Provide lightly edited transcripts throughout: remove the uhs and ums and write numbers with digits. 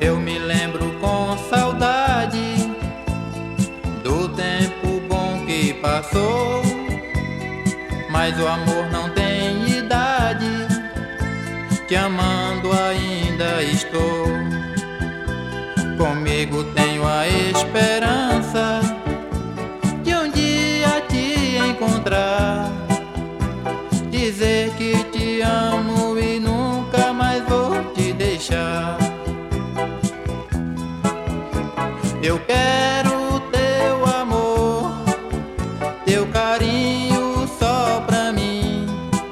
Eu me lembro com saudade do tempo bom que passou, mas o amor não tem idade, te amando ainda estou. Comigo tenho a esperança de um dia te encontrar, dizer que te amo e nunca mais vou te deixar. Eu quero teu amor, teu carinho só pra mim.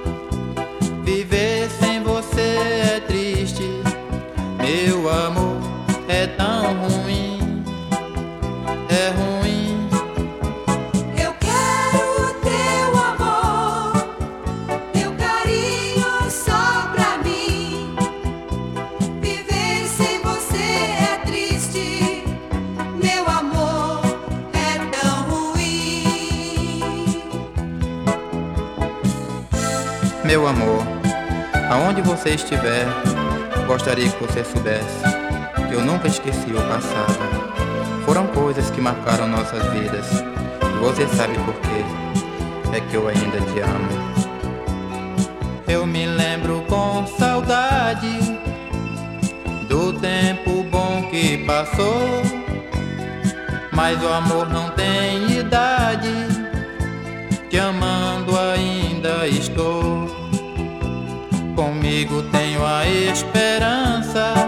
Viver sem você é triste, meu amor é tão ruim, é ruim. Eu quero teu amor, teu carinho só pra mim. Viver sem você é triste, meu amor é tão ruim. Meu amor, aonde você estiver, gostaria que você soubesse que eu nunca esqueci o passado. Foram coisas que marcaram nossas vidas, e você sabe por quê, é que eu ainda te amo. Eu me lembro com saudade do tempo bom que passou, mas o amor não tem idade, te amando ainda estou. Comigo tenho a esperança